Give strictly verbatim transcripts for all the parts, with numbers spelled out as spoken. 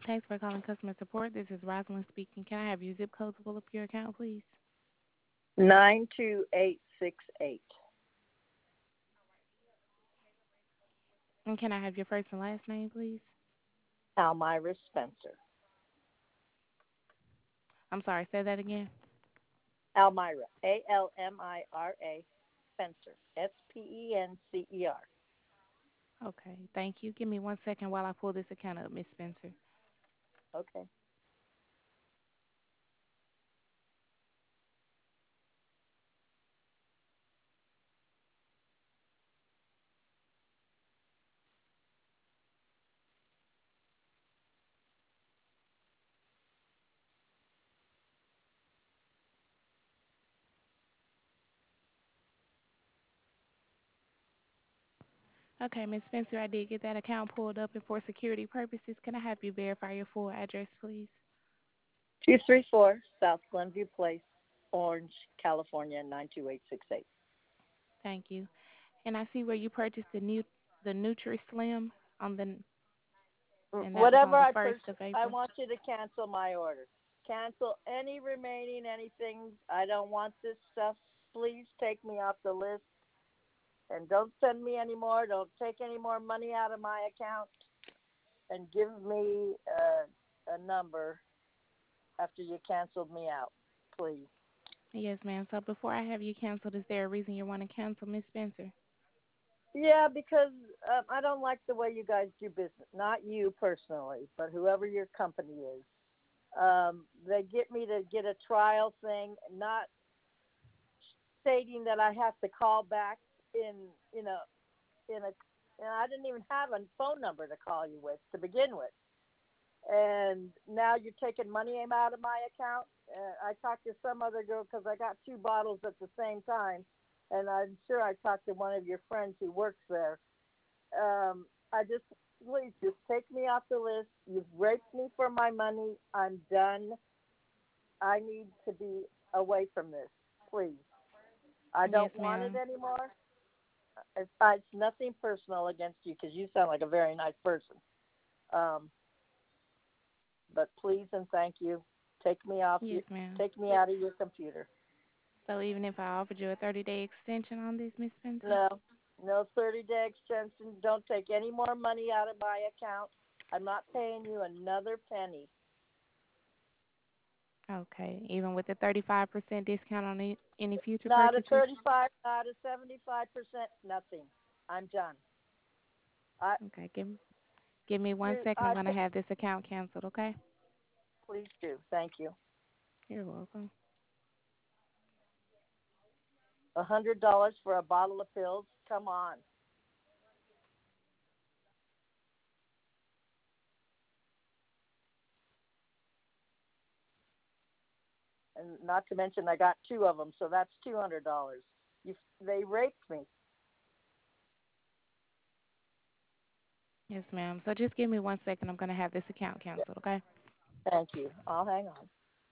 Thanks for calling customer support. This is Rosalind speaking. Can I have your zip code to pull up your account, please? nine two eight six eight. And can I have your first and last name, please? Almira Spencer. I'm sorry, say that again. Almira. A L M I R A. Spencer. S P E N C E R. Okay, thank you. Give me one second while I pull this account up, Miss Spencer. Okay. Okay, Miss Spencer, I did get that account pulled up, and for security purposes, can I have you verify your full address, please? two three four South Glenview Place, Orange, California, nine two eight six eight. Thank you. And I see where you purchased the new the NutriSlim on the and that was Whatever on the I first purchased, of I April. want you to cancel my order. Cancel any remaining anything. I don't want this stuff. Please take me off the list and don't send me any more. Don't take any more money out of my account and give me a, a number after you canceled me out, please. Yes, ma'am. So before I have you canceled, is there a reason you want to cancel, Miss Spencer? Yeah, because um, I don't like the way you guys do business. Not you personally, but whoever your company is. Um, they get me to get a trial thing, not stating that I have to call back in, you know, in a. And I didn't even have a phone number to call you with to begin with. And now you're taking money out of my account. Uh, I talked to some other girl because I got two bottles at the same time, and I'm sure I talked to one of your friends who works there. Um, I just please just take me off the list. You've raped me for my money. I'm done. I need to be away from this, please. I Yes, don't want it ma'am. anymore. It's, uh, it's nothing personal against you because you sound like a very nice person. Um, but please and thank you. Take me off. Yes, Your, ma'am. take me out of your computer. So even if I offered you a thirty-day extension on this, Miss Spencer? No, no thirty day extension. Don't take any more money out of my account. I'm not paying you another penny. Okay. Even with the thirty-five percent discount on any, any future Not a purchases? thirty-five, not a seventy-five percent, nothing. I'm done. I, Okay. Give, give me one you, second. I'm I, going to have this account canceled, okay? please do. Thank you. You're welcome. A hundred dollars for a bottle of pills. Come on. And not to mention, I got two of them, so that's two hundred dollars. You, they raped me. Yes, ma'am. So just give me one second. I'm going to have this account canceled, okay? Thank you. I'll hang on.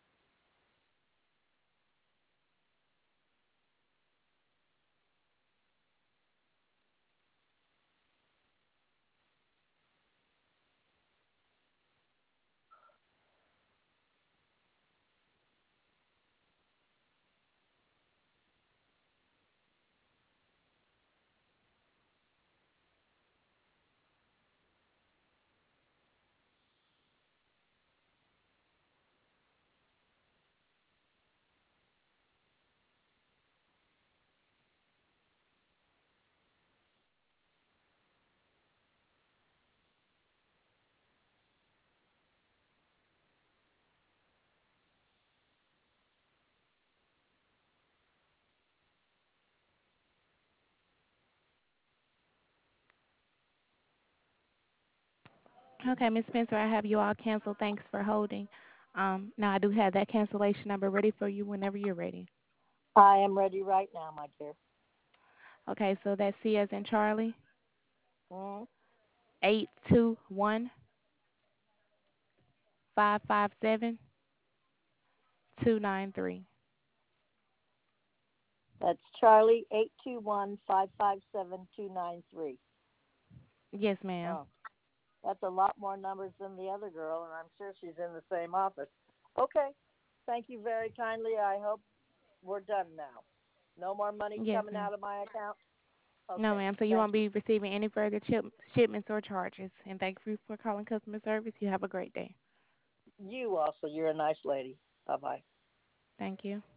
Okay, Miss Spencer, I have you all canceled. Thanks for holding. Um, now I do have that cancellation number ready for you whenever you're ready. I am ready right now, my dear. Okay, so that's C as in Charlie, Mm, eight two one five five seven two nine three. that's Charlie eight two one five five seven two nine three. Yes, ma'am. Oh, That's a lot more numbers than the other girl, and I'm sure she's in the same office. Okay. Thank you very kindly. I hope we're done now. No more money Yes, coming ma'am. out of my account. No, Okay. ma'am. So you Thank won't you. be receiving any further ship- shipments or charges. And thank you for calling customer service. You have a great day. You also. You're a nice lady. Bye bye. Thank you.